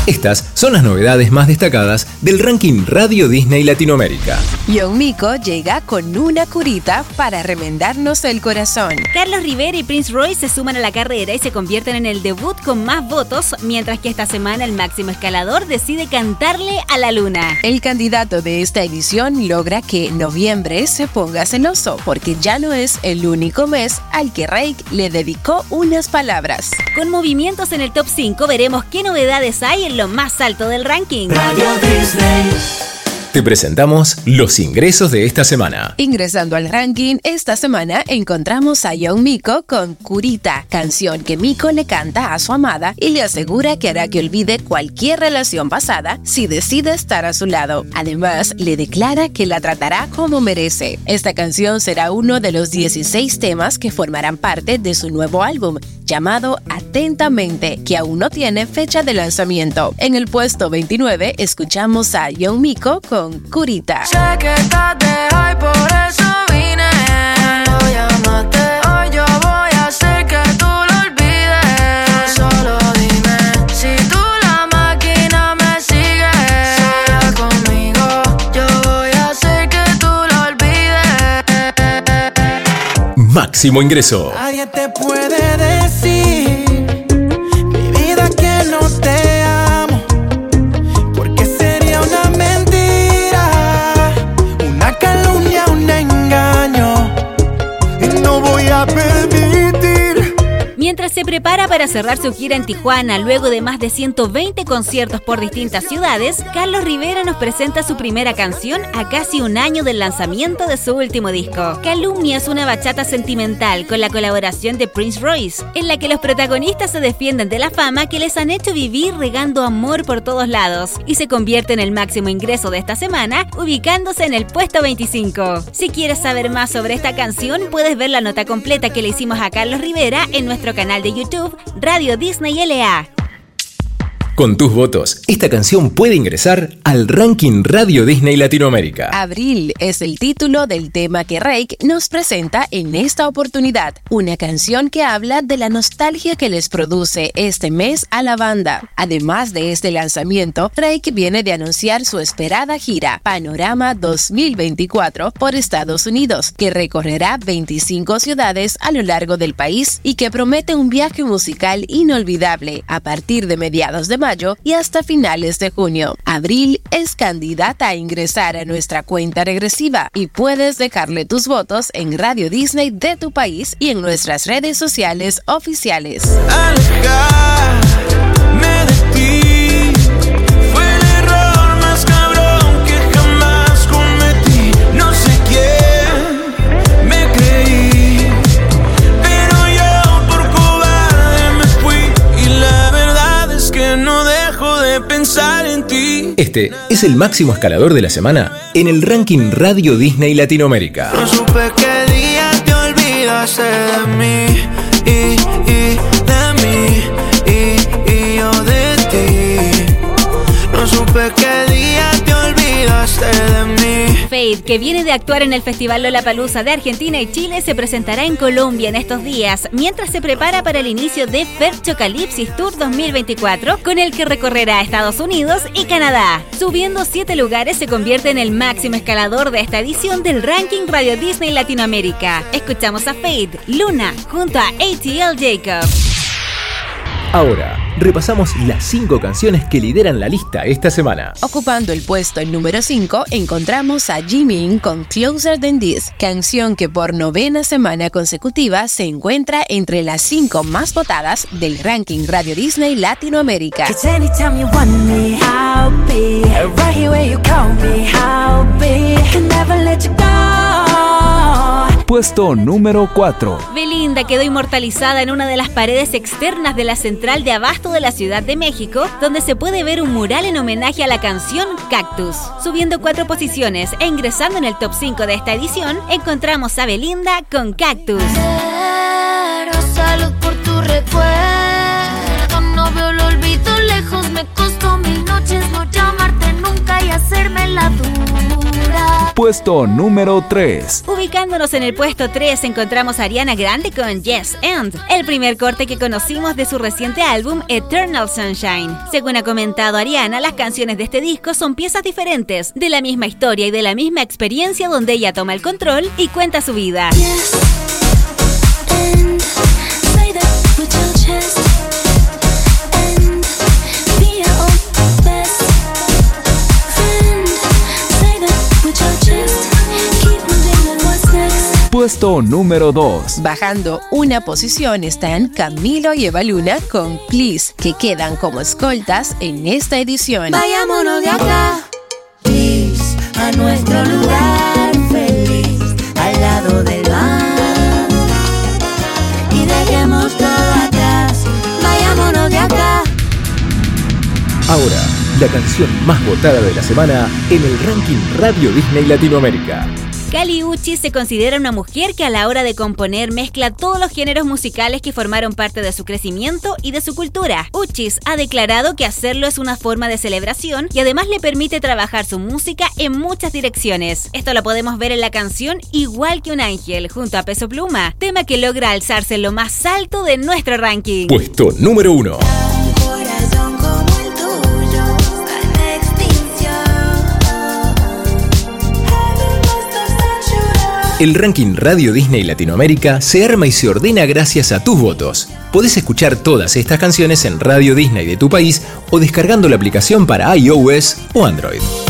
Estas son las novedades más destacadas del ranking Radio Disney Latinoamérica. Young Miko llega con una curita para remendarnos el corazón. Carlos Rivera y Prince Royce se suman a la carrera y se convierten en el debut con más votos, mientras que esta semana el máximo escalador decide cantarle a la luna. El candidato de esta edición logra que noviembre se ponga celoso, porque ya no es el único mes al que Reik le dedicó unas palabras. Con movimientos en el top 5 veremos qué novedades hay en lo más alto del ranking. Radio Disney. Te presentamos los ingresos de esta semana. Ingresando al ranking, esta semana encontramos a Young Miko con Curita, canción que Miko le canta a su amada y le asegura que hará que olvide cualquier relación pasada si decide estar a su lado. Además, le declara que la tratará como merece. Esta canción será uno de los 16 temas que formarán parte de su nuevo álbum, llamado Atentamente, que aún no tiene fecha de lanzamiento. En el puesto 29 escuchamos a Young Miko con Curita. Sé que estás de high, por eso vine. Cuando llamaste, hoy yo voy a hacer que tú lo olvides. Solo dime si tú la máquina me sigues. Sola conmigo, yo voy a hacer que tú lo olvides. Máximo ingreso. Nadie te puede decir, mi vida, que no te amo, porque sería una mentira, una calumnia, un engaño, y no voy a permitir. Mientras se prepara para cerrar su gira en Tijuana, luego de más de 120 conciertos por distintas ciudades, Carlos Rivera nos presenta su primera canción a casi un año del lanzamiento de su último disco. Calumnia es una bachata sentimental con la colaboración de Prince Royce, en la que los protagonistas se defienden de la fama que les han hecho vivir regando amor por todos lados, y se convierte en el máximo ingreso de esta semana, ubicándose en el puesto 25. Si quieres saber más sobre esta canción, puedes ver la nota completa que le hicimos a Carlos Rivera en nuestro canal de YouTube, Radio Disney LA. Con tus votos, esta canción puede ingresar al ranking Radio Disney Latinoamérica. Abril es el título del tema que Reik nos presenta en esta oportunidad. Una canción que habla de la nostalgia que les produce este mes a la banda. Además de este lanzamiento, Reik viene de anunciar su esperada gira Panorama 2024 por Estados Unidos, que recorrerá 25 ciudades a lo largo del país y que promete un viaje musical inolvidable a partir de mediados de mayo y hasta finales de junio. Abril es candidata a ingresar a nuestra cuenta regresiva y puedes dejarle tus votos en Radio Disney de tu país y en nuestras redes sociales oficiales. Alejarme de ti fue el error más cabrón que jamás cometí. No sé quién me creí, pero yo por cobarde me fui, y la verdad es que no dejo de pensar en ti. Este es el máximo escalador de la semana en el ranking Radio Disney Latinoamérica. No supe qué día te olvidaste de mí y de mí y yo de ti. No supe qué día te olvidaste de mí. Fade, que viene de actuar en el Festival Lollapalooza de Argentina y Chile, se presentará en Colombia en estos días, mientras se prepara para el inicio de Ferchocalipsis Tour 2024, con el que recorrerá Estados Unidos y Canadá. Subiendo 7 lugares, se convierte en el máximo escalador de esta edición del ranking Radio Disney Latinoamérica. Escuchamos a Fade, Luna, junto a ATL Jacob. Ahora, repasamos las 5 canciones que lideran la lista esta semana. Ocupando el puesto número 5, encontramos a Jimin con Closer Than This, canción que por 9ª semana consecutiva se encuentra entre las 5 más votadas del ranking Radio Disney Latinoamérica. Puesto número 4. Belinda quedó inmortalizada en una de las paredes externas de la central de abasto de la Ciudad de México, donde se puede ver un mural en homenaje a la canción Cactus. Subiendo 4 posiciones e ingresando en el top 5 de esta edición, encontramos a Belinda con Cactus. Salud por tu recuerdo, no veo el olvido lejos, me costó 1000 noches no llamarte nunca y hacerme la dura. Puesto número 3. Ubicándonos en el puesto 3 encontramos a Ariana Grande con Yes and, el primer corte que conocimos de su reciente álbum Eternal Sunshine. Según ha comentado Ariana, las canciones de este disco son piezas diferentes, de la misma historia y de la misma experiencia donde ella toma el control y cuenta su vida. Yes, and say that with your chest, and be your own best friend. Say that with your chest, keep moving like what's next. Puesto número 2. Bajando una posición están Camilo y Eva Luna con Please, que quedan como escoltas en esta edición. Vayámonos de acá, please, a nuestro lugar feliz, al lado del mar, y dejemos todo atrás. Vayámonos de acá. Ahora, la canción más votada de la semana en el ranking Radio Disney Latinoamérica. Kali Uchis se considera una mujer que a la hora de componer mezcla todos los géneros musicales que formaron parte de su crecimiento y de su cultura. Uchis ha declarado que hacerlo es una forma de celebración y además le permite trabajar su música en muchas direcciones. Esto lo podemos ver en la canción Igual que un ángel, junto a Peso Pluma, tema que logra alzarse en lo más alto de nuestro ranking. Puesto número 1. Un corazón como el tuyo está en extinción. El ranking Radio Disney Latinoamérica se arma y se ordena gracias a tus votos. Podés escuchar todas estas canciones en Radio Disney de tu país o descargando la aplicación para iOS o Android.